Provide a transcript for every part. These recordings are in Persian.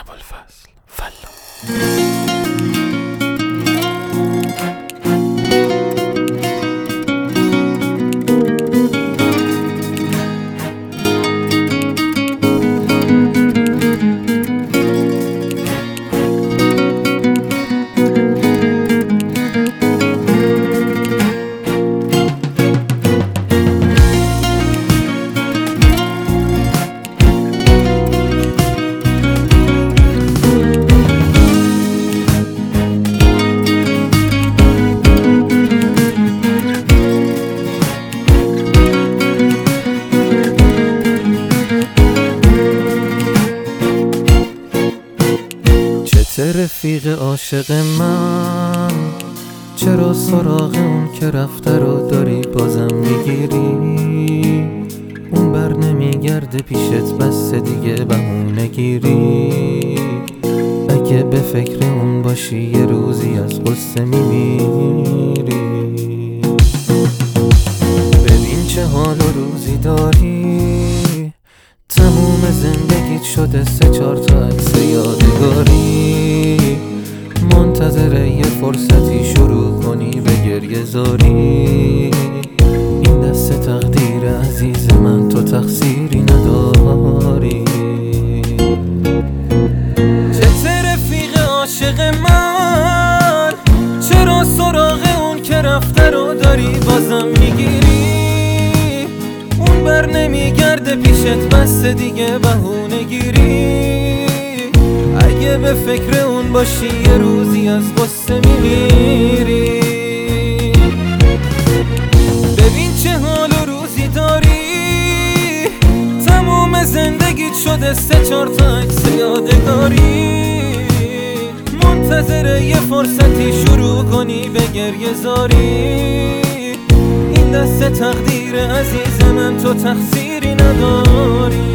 ابوالفضل فلا. رفیق عاشق من، چرا سراغ اون که رفته رو داری بازم میگیری؟ اون بر نمیگرده پیشت بس دیگه بهونه گیری. اگه به فکر اون باشی یه روزی از غصه میمیری. ببین چه حال و روزی داری، تموم زندگیت شده 3-4 تا عکس یادگاری. منتظر یه فرصتی شروع کنی به گریه زاری. این دست تقدیر عزیز من، تو تقصیری نداری. چه رفیق عاشق من، چرا سراغ اون که رفته رو داری بازم میگیری؟ اون بر نمیگرده پیشت بس دیگه بهونه گیری. اگه به فکر اون باشی یه روزی از غصه میمیری. ببین چه حال و روزی داری، تموم زندگیت شده 3-4 تا عکس یادگاری. منتظر یه فرصتی شروع کنی به گریه زاری. این دست تقدیر عزیز من، تو تقصیری نداری.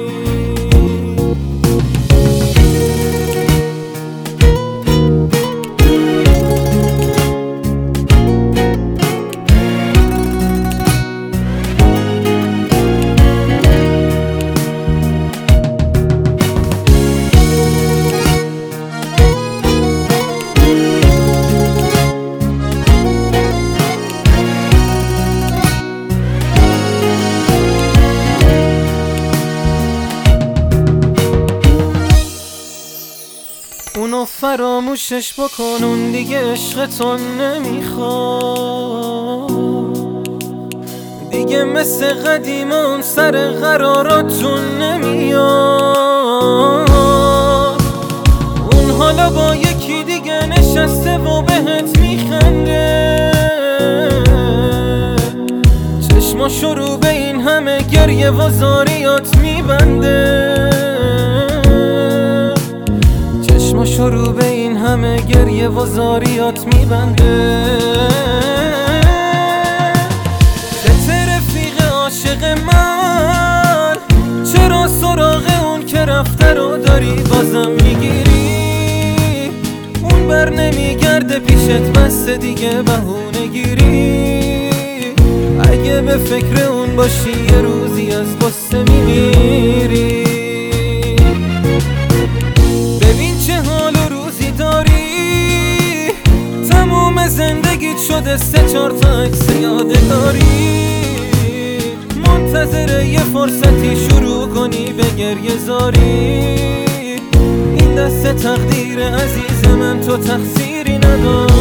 اونو فراموشش بکن، اون دیگه عشقتون نمیخواد. دیگه مثل قدیمون سر قراراتون نمیاد. اون حالا با یکی دیگه نشسته و بهت میخنده. چشماشو رو به این همه گریه و زاریات میبنده. شروع به این همه گریه و زاریات میبنده. چه رفیق عاشق من، چرا سراغ اون که رفته رو داری بازم میگیری؟ اون بر نمیگرده پیشت بس دیگه بهونه گیری. اگه به فکر اون باشی یه روزی از غصه میمیری. زندگیت شده 3-4 تا عکس یادگاری. منتظر یه فرصتی شروع کنی به گریه زاری. این دست تقدیر عزیز من، تو تقصیری نداری.